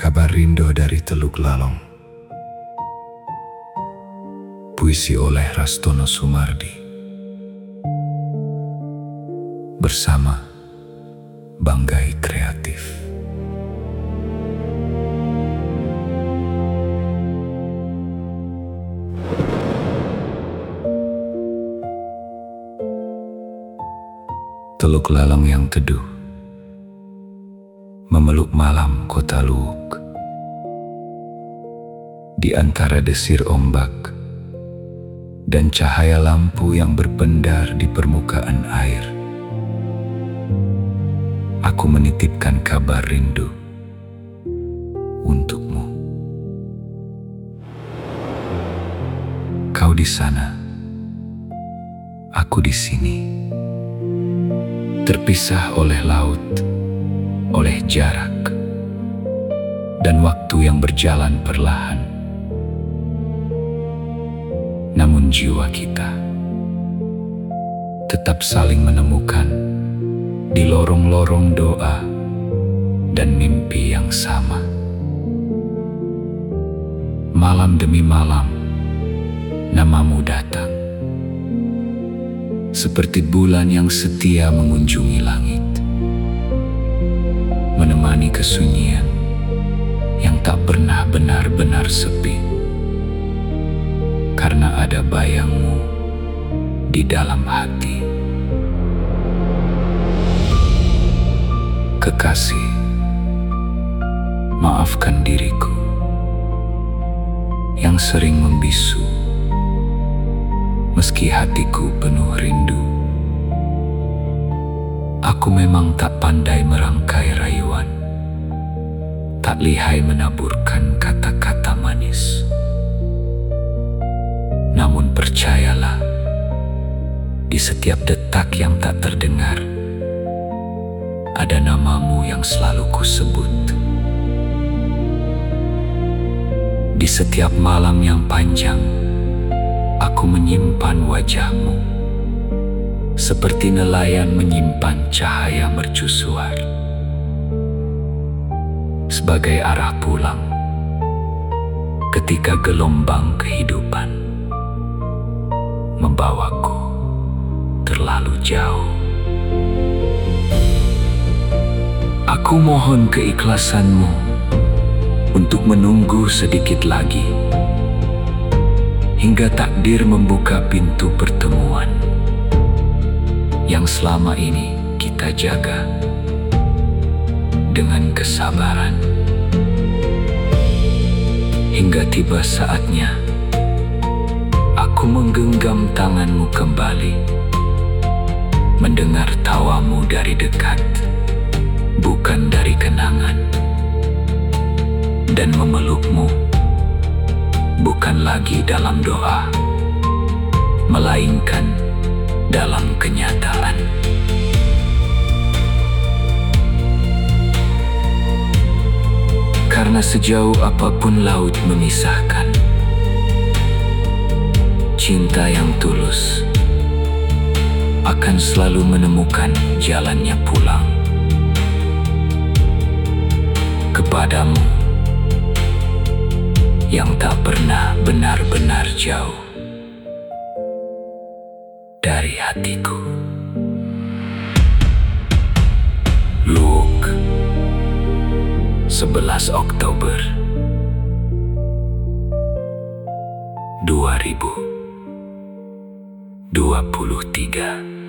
Kabar Rindu dari Teluk Lalong. Puisi oleh Rastono Sumardi. Bersama Banggai Kreatif. Teluk Lalong yang teduh memeluk malam kota Luwuk. Di antara desir ombak dan cahaya lampu yang berpendar di permukaan air, aku menitipkan kabar rindu untukmu. Kau di sana, aku di sini, terpisah oleh laut, oleh jarak, dan waktu yang berjalan perlahan. Namun jiwa kita tetap saling menemukan di lorong-lorong doa dan mimpi yang sama. Malam demi malam, namamu datang, seperti bulan yang setia mengunjungi langit, menemani kesunyian yang tak pernah benar-benar sepi, karena ada bayangmu di dalam hati. Kekasih, maafkan diriku yang sering membisu, meski hatiku penuh rindu. Aku memang tak pandai merangkai rayuan, tak lihai menaburkan kata-kata manis. Namun percayalah, di setiap detak yang tak terdengar, ada namamu yang selalu kusebut. Di setiap malam yang panjang, aku menyimpan wajahmu, seperti nelayan menyimpan cahaya mercusuar, sebagai arah pulang ketika gelombang kehidupan membawaku terlalu jauh. Aku mohon keikhlasanmu untuk menunggu sedikit lagi, hingga takdir membuka pintu pertemuan yang selama ini kita jaga dengan kesabaran. Hingga tiba saatnya aku menggenggam tanganmu kembali, mendengar tawamu dari dekat, bukan dari kenangan, dan memelukmu bukan lagi dalam doa, melainkan dalam kenyataan. Karena sejauh apapun laut memisahkan, cinta yang tulus akan selalu menemukan jalannya pulang kepadamu yang tak pernah benar-benar jauh dari hatiku. Luwuk, 11 Oktober 2023.